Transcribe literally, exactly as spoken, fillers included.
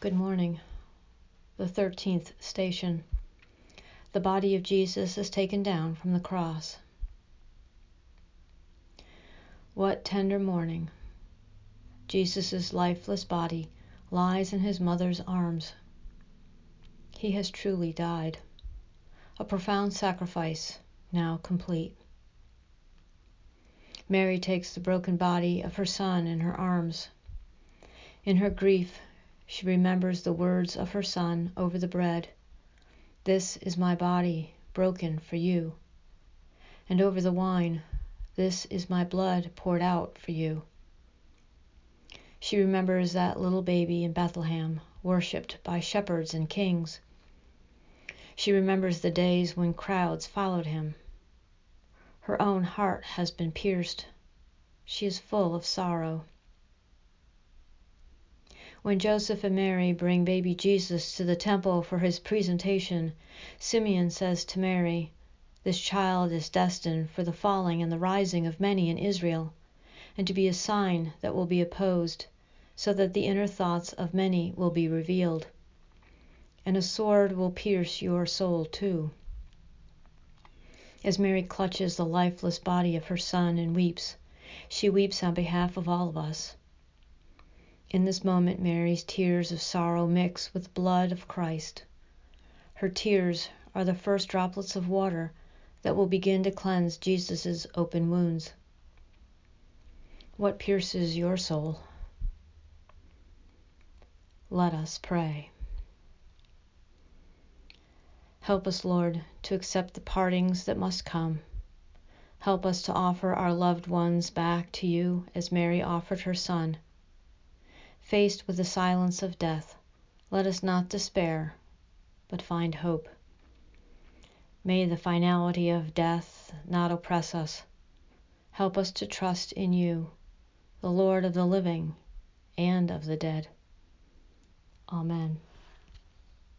Good morning. The thirteenth station. The body of Jesus is taken down from the cross. What tender morning! Jesus' lifeless body lies in his mother's arms. He has truly died. A profound sacrifice, now complete. Mary takes the broken body of her son in her arms. In her grief, she remembers the words of her son over the bread. This is my body, broken for you. And over the wine, this is my blood poured out for you. She remembers that little baby in Bethlehem, worshipped by shepherds and kings. She remembers the days when crowds followed him. Her own heart has been pierced. She is full of sorrow. When Joseph and Mary bring baby Jesus to the temple for his presentation, Simeon says to Mary, "This child is destined for the falling and the rising of many in Israel, and to be a sign that will be opposed, so that the inner thoughts of many will be revealed. And a sword will pierce your soul too." As Mary clutches the lifeless body of her son and weeps, she weeps on behalf of all of us. In this moment, Mary's tears of sorrow mix with the blood of Christ. Her tears are the first droplets of water that will begin to cleanse Jesus' open wounds. What pierces your soul? Let us pray. Help us, Lord, to accept the partings that must come. Help us to offer our loved ones back to you as Mary offered her son. Faced with the silence of death, let us not despair, but find hope. May the finality of death not oppress us. Help us to trust in you, the Lord of the living and of the dead. Amen.